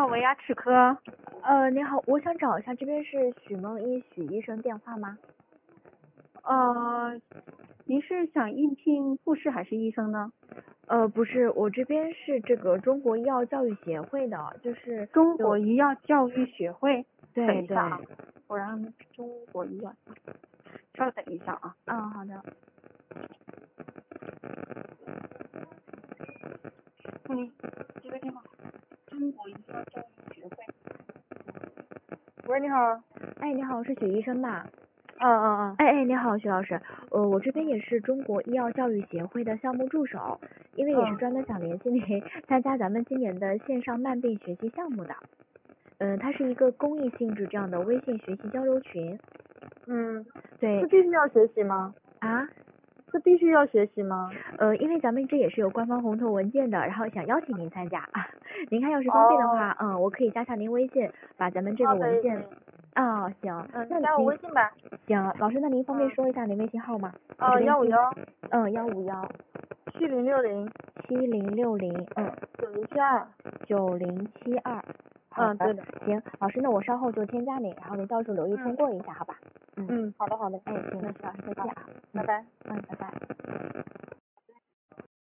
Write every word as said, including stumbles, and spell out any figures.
维牙齿科。 呃，你好，我想找一下，这边是许梦一许医生电话吗？ 呃，您是想应聘护士还是医生呢？ 呃，不是，我这边是这个中国医药教育协会的，就是中国医药教育学会。等对对， 一下啊，我让中国医药，稍等一下啊。 嗯，好的。 嗯，这个电话，中国医药教育学会。喂，你好。 哎，你好，是许医生吧？ 嗯嗯嗯。 哎哎，你好，许老师，呃，我这边也是中国医药教育协会的项目助手，因为也是专门想联系您参加咱们今年的线上慢病学习项目的。嗯、呃，它是一个公益性质这样的微信学习交流群。 嗯， 对是必须要学习吗？ 啊， 是必须要学习吗？ 呃，因为咱们这也是有官方红头文件的，然后想邀请您参加啊。您看要是方便的话， 哦、 嗯，我可以加上您微信，把咱们这个文件。啊、行， 嗯， 那你加我您微信吧。 行，老师，那您方便嗯说一下您微信号吗？ 呃，幺五幺。 嗯，幺五幺七零六零。 七零六零，嗯， 九零七二。 九零七二。好嗯，对的。 行，老师，那我稍后就添加您，然后您到时候留意通过一下，好吧？ 嗯，好的好的。 哎，行，那徐老师再见啊， 拜拜。 嗯，拜拜。